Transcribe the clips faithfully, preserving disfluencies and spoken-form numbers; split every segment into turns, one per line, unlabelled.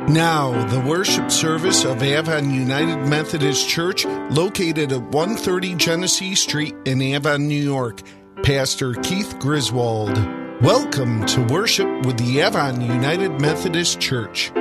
Now, the worship service of Avon United Methodist Church, located at one thirty Genesee Street in Avon, New York. Pastor Keith Griswold. Welcome to worship with the Avon United Methodist Church.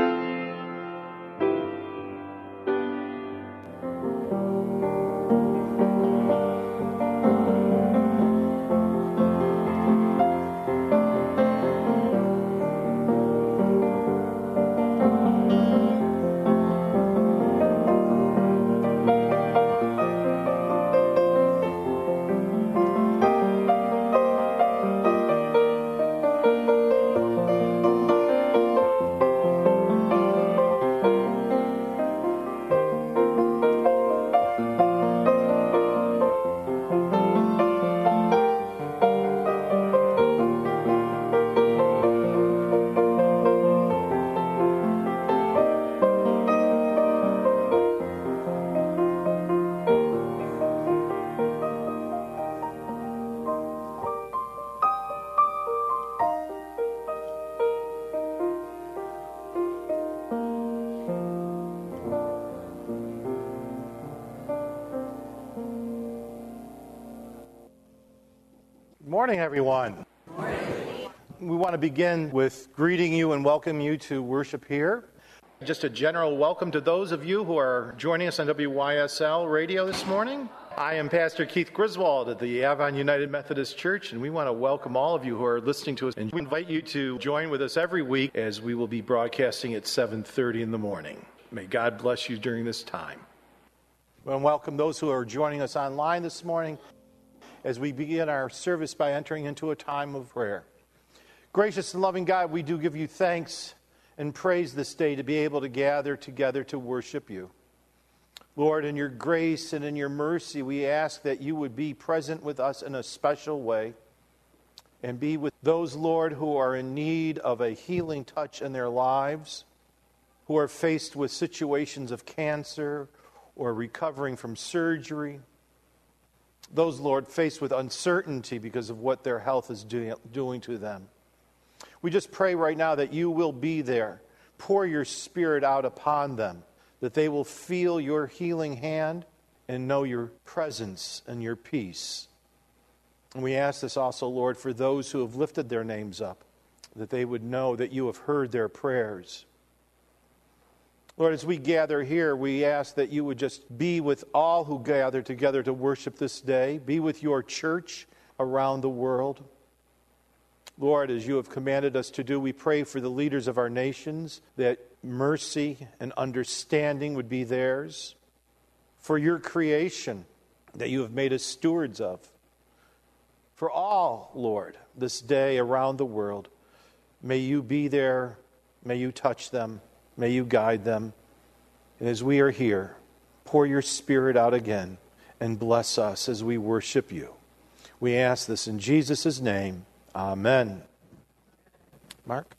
Good morning, everyone.
Good morning.
We want to begin with greeting you and welcome you to worship here. Just a general welcome to those of you who are joining us on W Y S L radio this morning. I am Pastor Keith Griswold at the Avon United Methodist Church, and we want to welcome all of you who are listening to us. And we invite you to join with us every week as we will be broadcasting at seven thirty in the morning. May God bless you during this time. We want to welcome those who are joining us online this morning as we begin our service by entering into a time of prayer. Gracious and loving God, we do give you thanks and praise this day to be able to gather together to worship you. Lord, in your grace and in your mercy, we ask that you would be present with us in a special way and be with those, Lord, who are in need of a healing touch in their lives, who are faced with situations of cancer or recovering from surgery. Those, Lord, faced with uncertainty because of what their health is do- doing to them. We just pray right now that you will be there. Pour your Spirit out upon them, that they will feel your healing hand and know your presence and your peace. And we ask this also, Lord, for those who have lifted their names up, that they would know that you have heard their prayers. Lord, as we gather here, we ask that you would just be with all who gather together to worship this day. Be with your church around the world. Lord, as you have commanded us to do, we pray for the leaders of our nations, that mercy and understanding would be theirs. For your creation that you have made us stewards of. For all, Lord, this day around the world, may you be there, may you touch them. May you guide them. And as we are here, pour your Spirit out again and bless us as we worship you. We ask this in Jesus' name. Amen. Mark?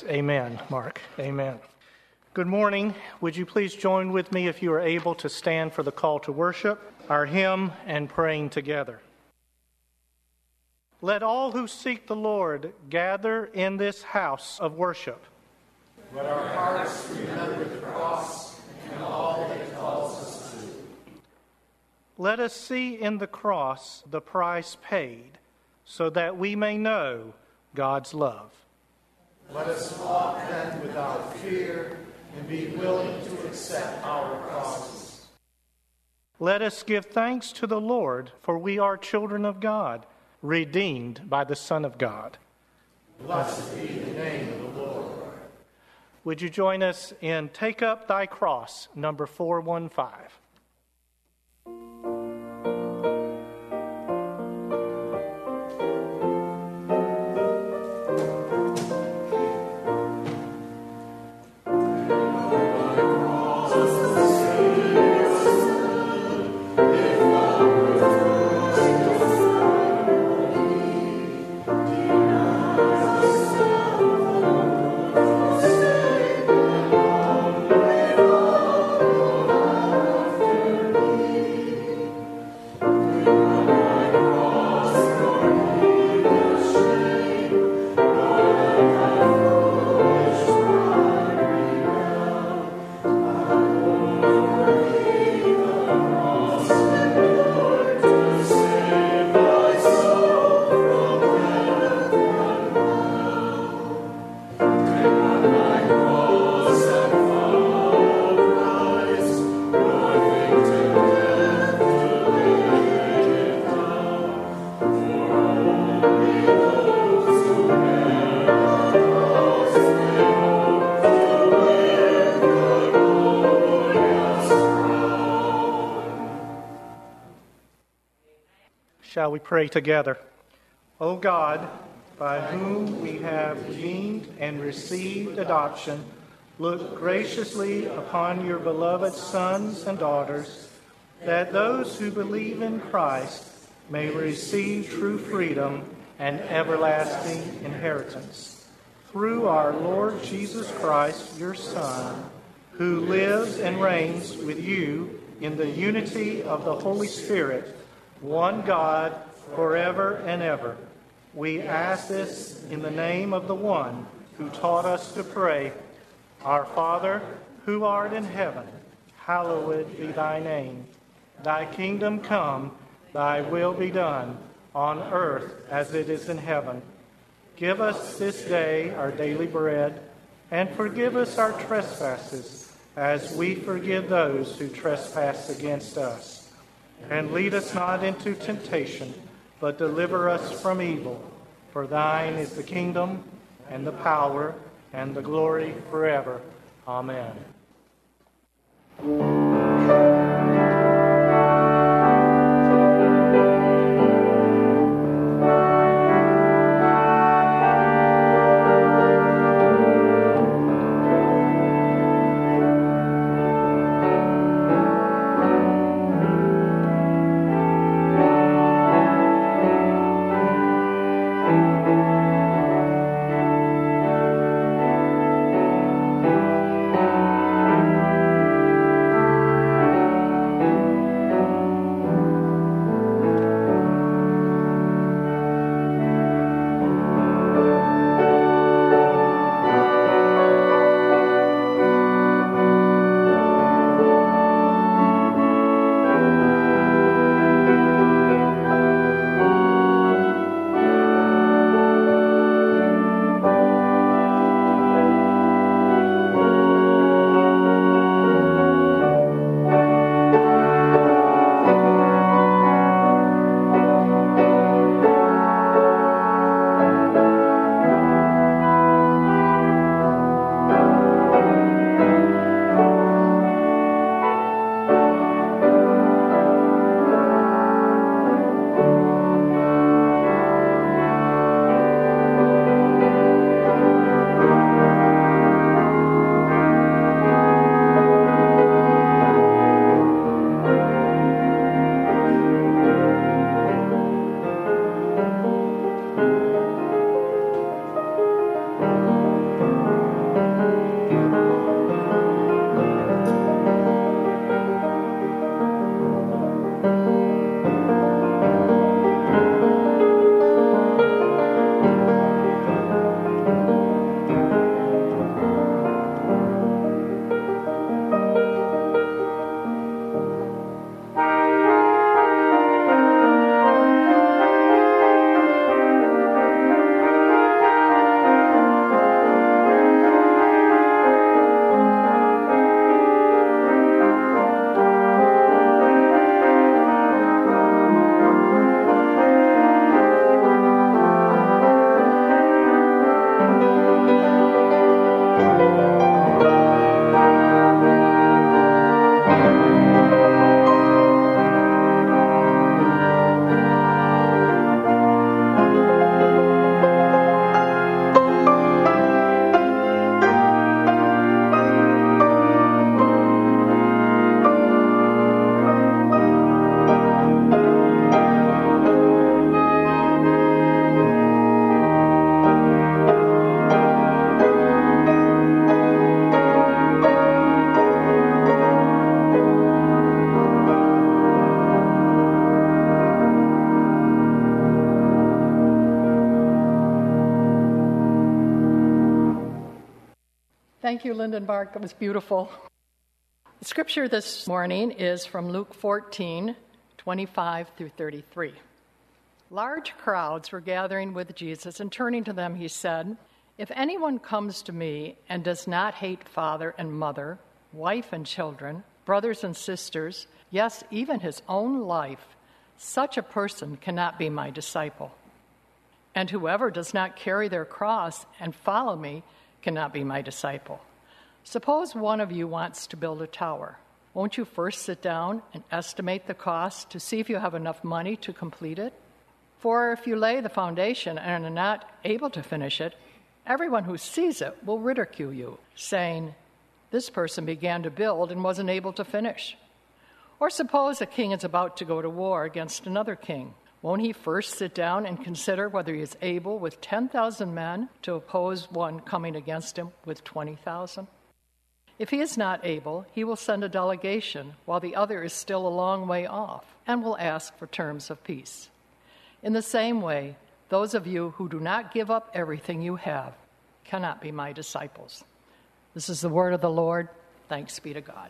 Amen, Mark. Amen. Good morning. Would you please join with me, if you are able, to stand for the call to worship, our hymn, and praying together. Let all who seek the Lord gather in this house of worship.
Let our hearts remember the cross and all that it calls us to.
Let us see in the cross the price paid, so that we may know God's love.
Let us walk then without fear and be willing to accept our crosses.
Let us give thanks to the Lord, for we are children of God, redeemed by the Son of God.
Blessed be the name of the Lord.
Would you join us in Take Up Thy Cross, number four one five? Shall we pray together? O God, by whom we have redeemed and received adoption, look graciously upon your beloved sons and daughters, that those who believe in Christ may receive true freedom and everlasting inheritance. Through our Lord Jesus Christ, your Son, who lives and reigns with you in the unity of the Holy Spirit, one God, forever and ever. We ask this in the name of the one who taught us to pray, Our Father, who art in heaven, hallowed be thy name. Thy kingdom come, thy will be done, on earth as it is in heaven. Give us this day our daily bread, and forgive us our trespasses, as we forgive those who trespass against us. And lead us not into temptation, but deliver us from evil. For thine is the kingdom, and the power, and the glory forever. Amen.
Thank you, Lindenbark. That was beautiful. The scripture this morning is from Luke fourteen, twenty-five through thirty-three. Large crowds were gathering with Jesus, and turning to them, he said, "If anyone comes to me and does not hate father and mother, wife and children, brothers and sisters, yes, even his own life, such a person cannot be my disciple. And whoever does not carry their cross and follow me cannot be my disciple. Suppose one of you wants to build a tower. Won't you first sit down and estimate the cost to see if you have enough money to complete it? For if you lay the foundation and are not able to finish it, everyone who sees it will ridicule you, saying, 'This person began to build and wasn't able to finish.' Or suppose a king is about to go to war against another king. Won't he first sit down and consider whether he is able with ten thousand men to oppose one coming against him with twenty thousand? If he is not able, he will send a delegation while the other is still a long way off and will ask for terms of peace. In the same way, those of you who do not give up everything you have cannot be my disciples." This is the word of the Lord. Thanks be to God.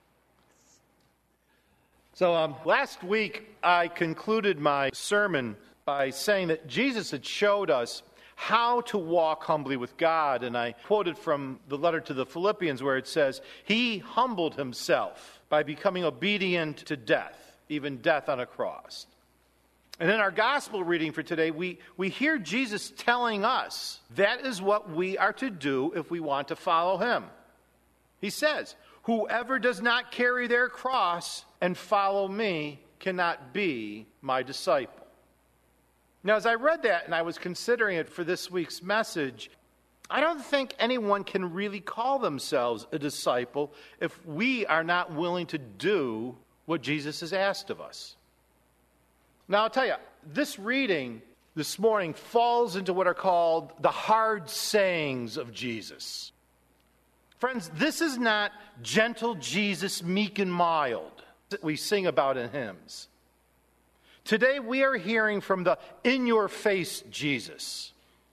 So um, last week, I concluded my sermon by saying that Jesus had showed us how to walk humbly with God. And I quoted from the letter to the Philippians where it says, "He humbled himself by becoming obedient to death, even death on a cross." And in our gospel reading for today, we, we hear Jesus telling us that is what we are to do if we want to follow him. He says, "Whoever does not carry their cross and follow me cannot be my disciple." Now, as I read that and I was considering it for this week's message, I don't think anyone can really call themselves a disciple if we are not willing to do what Jesus has asked of us. Now, I'll tell you, this reading this morning falls into what are called the hard sayings of Jesus. Friends, this is not gentle Jesus, meek and mild, that we sing about in hymns. Today we are hearing from the in-your-face Jesus.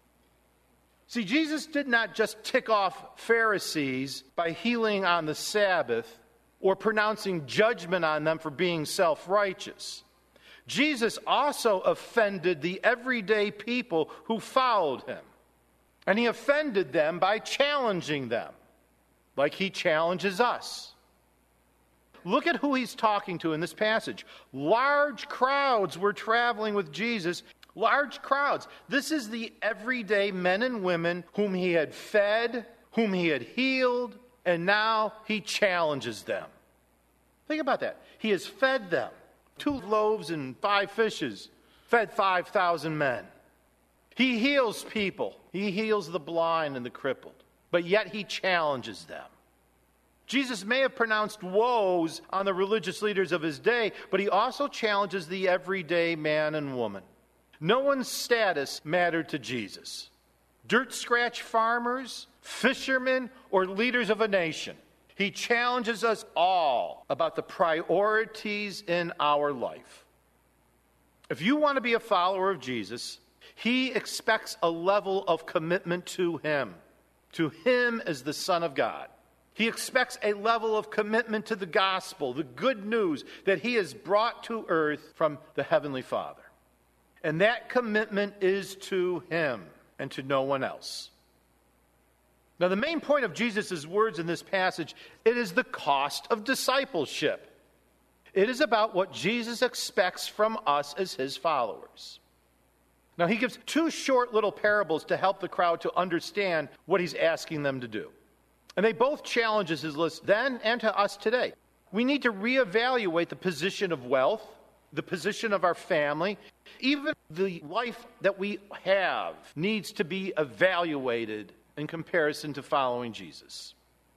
See, Jesus did not just tick off Pharisees by healing on the Sabbath or pronouncing judgment on them for being self-righteous. Jesus also offended the everyday people who followed him. And he offended them by challenging them, like he challenges us. Look at who he's talking to in this passage. Large crowds were traveling with Jesus. Large crowds. This is the everyday men and women whom he had fed, whom he had healed, and now he challenges them. Think about that. He has fed them. Two loaves and five fishes. Fed five thousand men. He heals people. He heals the blind and the crippled. But yet he challenges them. Jesus may have pronounced woes on the religious leaders of his day, but he also challenges the everyday man and woman. No one's status mattered to Jesus. Dirt scratch farmers, fishermen, or leaders of a nation. He challenges us all about the priorities in our life. If you want to be a follower of Jesus, he expects a level of commitment to him, to him as the Son of God. He expects a level of commitment to the gospel, the good news that he has brought to earth from the Heavenly Father. And that commitment is to him and to no one else. Now, the main point of Jesus' words in this passage, it is the cost of discipleship. It is about what Jesus expects from us as his followers. Now, he gives two short little parables to help the crowd to understand what he's asking them to do. And they both challenges his list then and to us today. We need to reevaluate the position of wealth, the position of our family. Even the life that we have needs to be evaluated in comparison to following Jesus.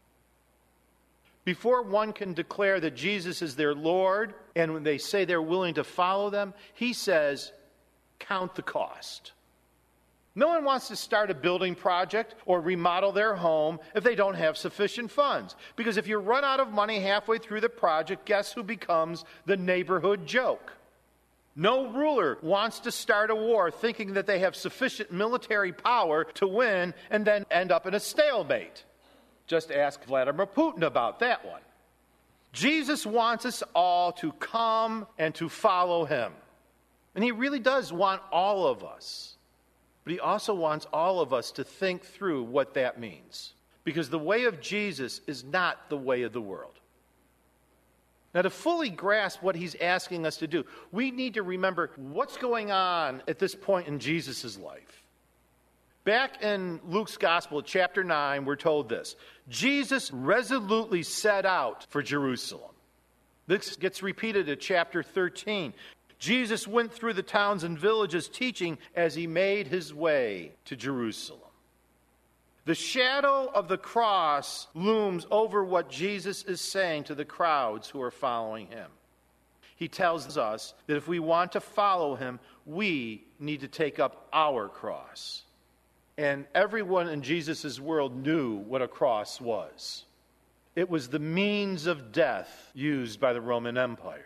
Before one can declare that Jesus is their Lord, and when they say they're willing to follow them, he says, count the cost. No one wants to start a building project or remodel their home if they don't have sufficient funds. Because if you run out of money halfway through the project, guess who becomes the neighborhood joke? No ruler wants to start a war thinking that they have sufficient military power to win and then end up in a stalemate. Just ask Vladimir Putin about that one. Jesus wants us all to come and to follow him. And he really does want all of us. But he also wants all of us to think through what that means. Because the way of Jesus is not the way of the world. Now, to fully grasp what he's asking us to do, we need to remember what's going on at this point in Jesus' life. Back in Luke's Gospel, chapter nine, we're told this. Jesus resolutely set out for Jerusalem. This gets repeated at chapter thirteen. Jesus went through the towns and villages teaching as he made his way to Jerusalem. The shadow of the cross looms over what Jesus is saying to the crowds who are following him. He tells us that if we want to follow him, we need to take up our cross. And everyone in Jesus' world knew what a cross was. It was the means of death used by the Roman Empire.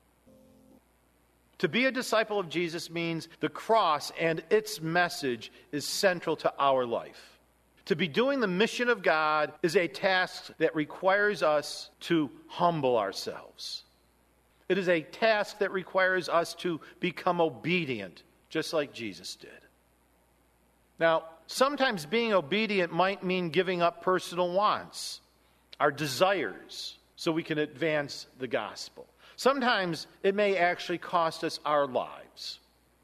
To be a disciple of Jesus means the cross and its message is central to our life. To be doing the mission of God is a task that requires us to humble ourselves. It is a task that requires us to become obedient, just like Jesus did. Now, sometimes being obedient might mean giving up personal wants, our desires, so we can advance the gospel. Sometimes it may actually cost us our lives.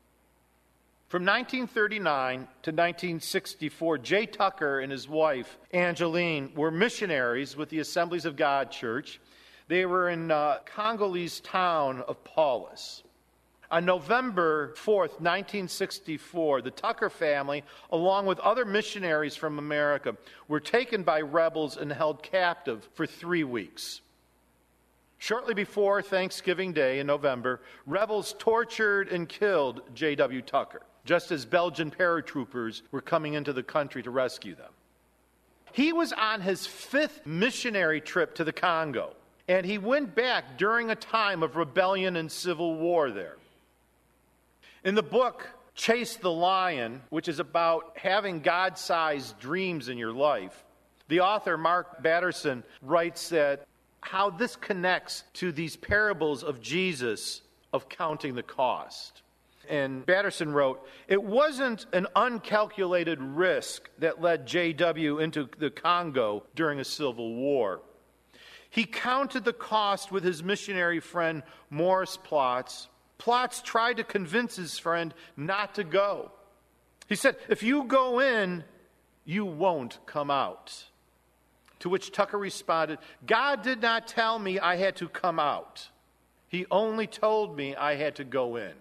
From nineteen thirty-nine to nineteen sixty-four, Jay Tucker and his wife, Angeline, were missionaries with the Assemblies of God Church. They were in uh, Congolese town of Paulus. On November fourth, nineteen sixty-four, the Tucker family, along with other missionaries from America, were taken by rebels and held captive for three weeks. Shortly before Thanksgiving Day in November, rebels tortured and killed J W Tucker, just as Belgian paratroopers were coming into the country to rescue them. He was on his fifth missionary trip to the Congo, and he went back during a time of rebellion and civil war there. In the book, Chase the Lion, which is about having God-sized dreams in your life, the author, Mark Batterson, writes that how this connects to these parables of Jesus of counting the cost. And Batterson wrote, "It wasn't an uncalculated risk that led J W into the Congo during a civil war. He counted the cost with his missionary friend Morris Plotz. Plotz tried to convince his friend not to go. He said, 'If you go in, you won't come out.' To which Tucker responded, 'God did not tell me I had to come out. He only told me I had to go in.'"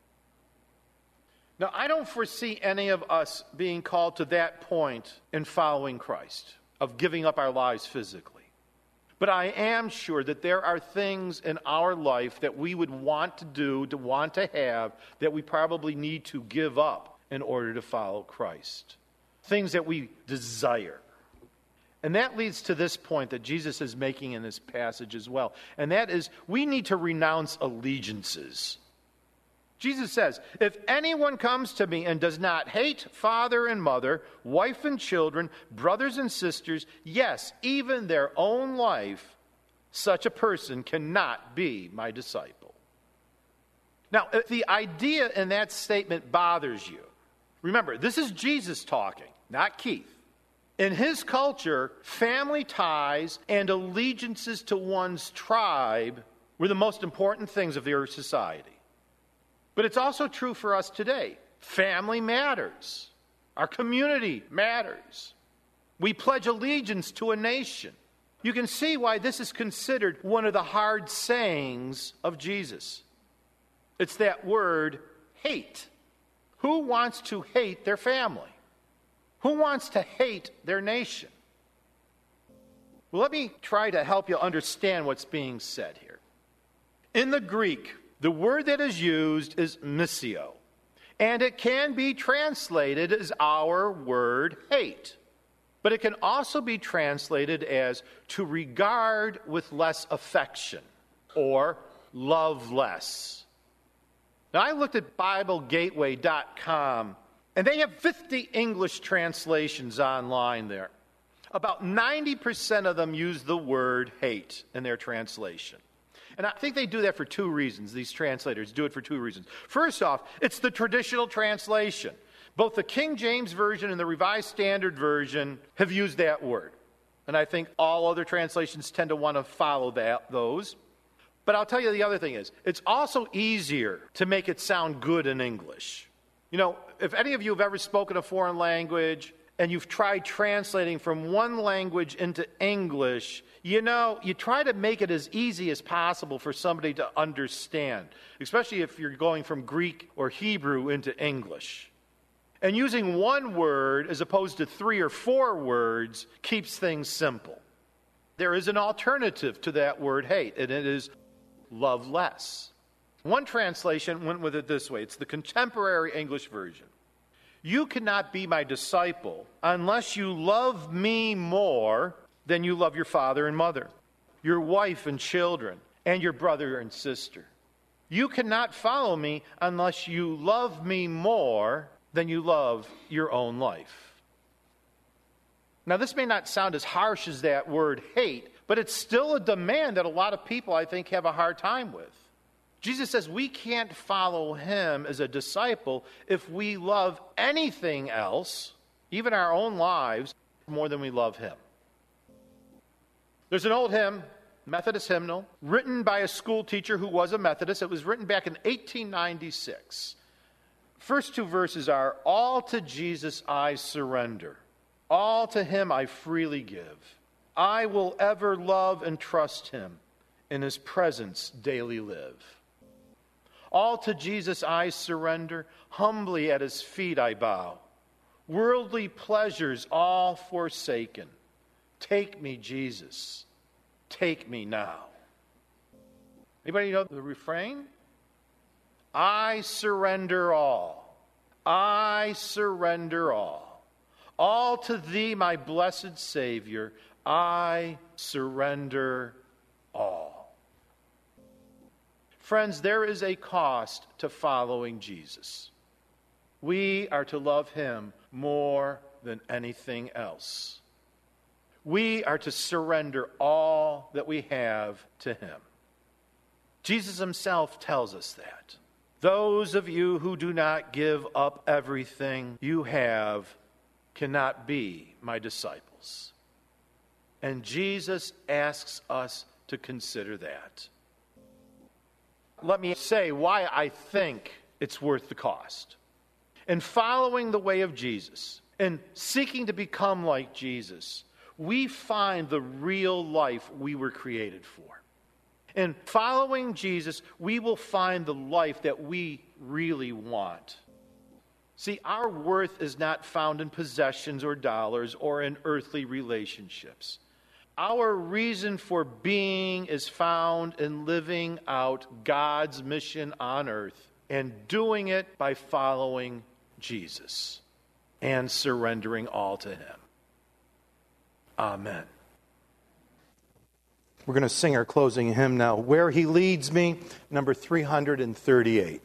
Now, I don't foresee any of us being called to that point in following Christ, of giving up our lives physically. But I am sure that there are things in our life that we would want to do, to want to have, that we probably need to give up in order to follow Christ. Things that we desire. And that leads to this point that Jesus is making in this passage as well. And that is, we need to renounce allegiances. Jesus says, "If anyone comes to me and does not hate father and mother, wife and children, brothers and sisters, yes, even their own life, such a person cannot be my disciple." Now, if the idea in that statement bothers you, remember, this is Jesus talking, not Keith. In his culture, family ties and allegiances to one's tribe were the most important things of their society. But it's also true for us today. Family matters. Our community matters. We pledge allegiance to a nation. You can see why this is considered one of the hard sayings of Jesus. It's that word, hate. Who wants to hate their family? Who wants to hate their nation? Well, let me try to help you understand what's being said here. In the Greek, the word that is used is missio, and it can be translated as our word hate. But it can also be translated as to regard with less affection or love less. Now, I looked at Bible Gateway dot com, and they have fifty English translations online there. about ninety percent of them use the word hate in their translation. And I think they do that for two reasons. These translators do it for two reasons. First off, it's the traditional translation. Both the King James Version and the Revised Standard Version have used that word. And I think all other translations tend to want to follow that, those. But I'll tell you the other thing is, it's also easier to make it sound good in English. You know, if any of you have ever spoken a foreign language and you've tried translating from one language into English, you know, you try to make it as easy as possible for somebody to understand, especially if you're going from Greek or Hebrew into English. And using one word as opposed to three or four words keeps things simple. There is an alternative to that word hate, and it is love less. One translation went with it this way. It's the contemporary English version. You cannot be my disciple unless you love me more than you love your father and mother, your wife and children, and your brother and sister. You cannot follow me unless you love me more than you love your own life. Now, this may not sound as harsh as that word hate, but it's still a demand that a lot of people, I think, have a hard time with. Jesus says we can't follow him as a disciple if we love anything else, even our own lives, more than we love him. There's an old hymn, Methodist hymnal, written by a school teacher who was a Methodist. It was written back in eighteen ninety-six. First two verses are, all to Jesus I surrender. All to him I freely give. I will ever love and trust him. In his presence daily live. All to Jesus I surrender, humbly at his feet I bow. Worldly pleasures all forsaken. Take me, Jesus, take me now. Anybody know the refrain? I surrender all. I surrender all. All to thee, my blessed Savior, I surrender all. Friends, there is a cost to following Jesus. We are to love him more than anything else. We are to surrender all that we have to him. Jesus himself tells us that. Those of you who do not give up everything you have cannot be my disciples. And Jesus asks us to consider that. Let me say why I think it's worth the cost. In following the way of Jesus and seeking to become like Jesus, we find the real life we were created for. In following Jesus, we will find the life that we really want. See, our worth is not found in possessions or dollars or in earthly relationships. Our reason for being is found in living out God's mission on earth and doing it by following Jesus and surrendering all to him. Amen. We're going to sing our closing hymn now, Where He Leads Me, number three hundred thirty-eight.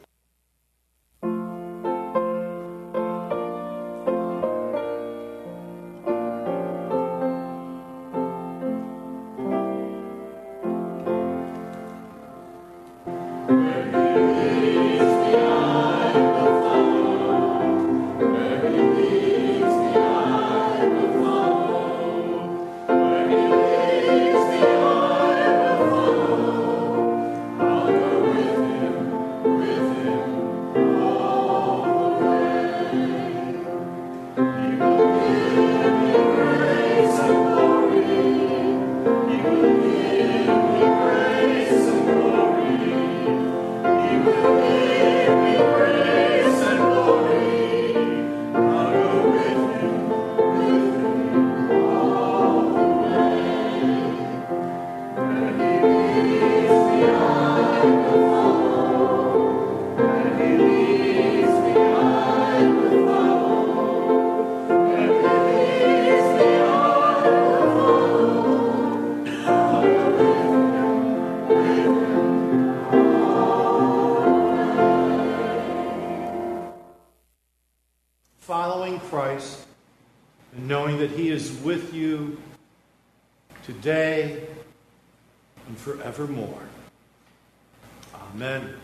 and knowing that He is with you today and forevermore. Amen.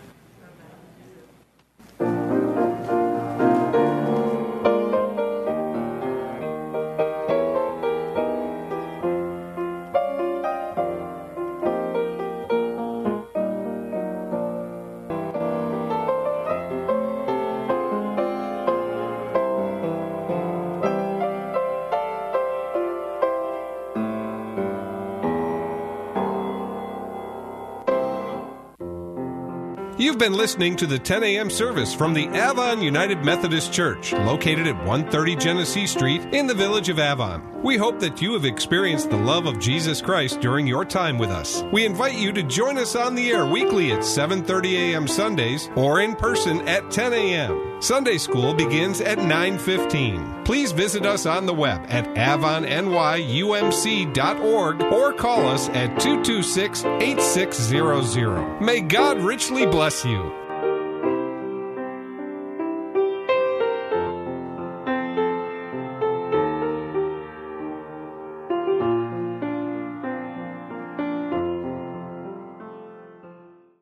You've been listening to the ten a.m. service from the Avon United Methodist Church, located at one thirty Genesee Street in the village of Avon. We hope that you have experienced the love of Jesus Christ during your time with us. We invite you to join us on the air weekly at seven thirty a.m. Sundays or in person at ten a.m. Sunday school begins at nine fifteen. Please visit us on the web at avon n y u m c dot org or call us at two two six, eight six zero zero. May God richly bless you.